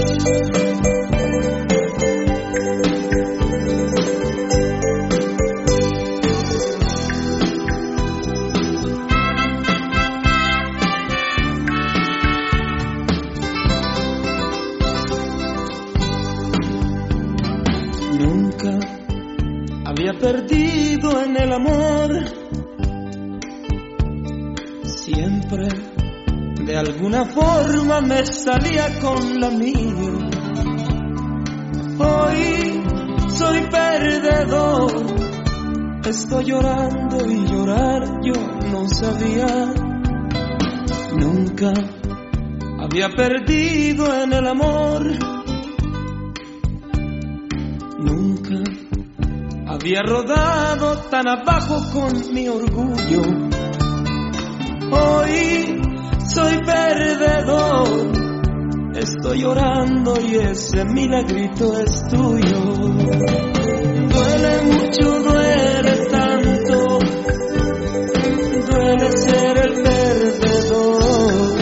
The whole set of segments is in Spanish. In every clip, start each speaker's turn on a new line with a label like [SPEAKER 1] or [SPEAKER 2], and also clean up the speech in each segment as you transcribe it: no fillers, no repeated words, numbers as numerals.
[SPEAKER 1] Nunca había perdido en el amor, siempre de alguna forma me salía con la mía. Hoy soy perdedor, estoy llorando y llorar yo no sabía. Nunca había perdido en el amor, nunca había rodado tan abajo con mi orgullo. Hoy soy perdedor, estoy llorando y ese milagrito es tuyo. Duele mucho, duele tanto, duele ser el perdedor,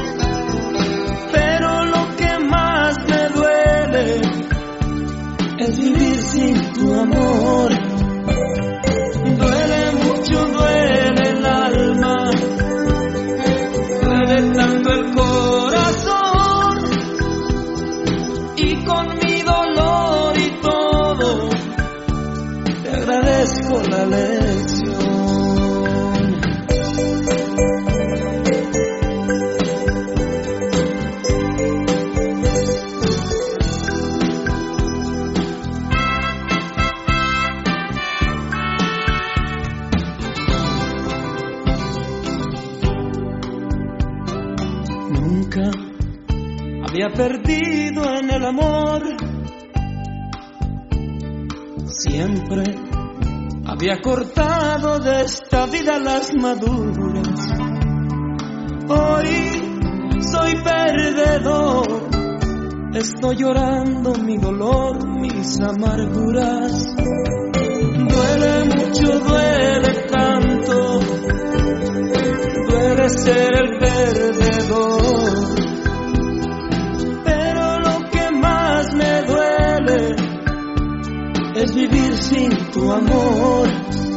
[SPEAKER 1] pero lo que más me duele es vivir sin tu amor. Duele mucho, duele el alma, duele tanto el corazón, y con mi dolor y todo te agradezco la lección. Nunca había perdido en el amor, siempre había cortado de esta vida las maduras. Hoy soy perdedor, estoy llorando mi dolor, mis amarguras. Duele mucho, duele tanto, duele ser el perdedor, pero lo que más me duele es vivir sin tu amor.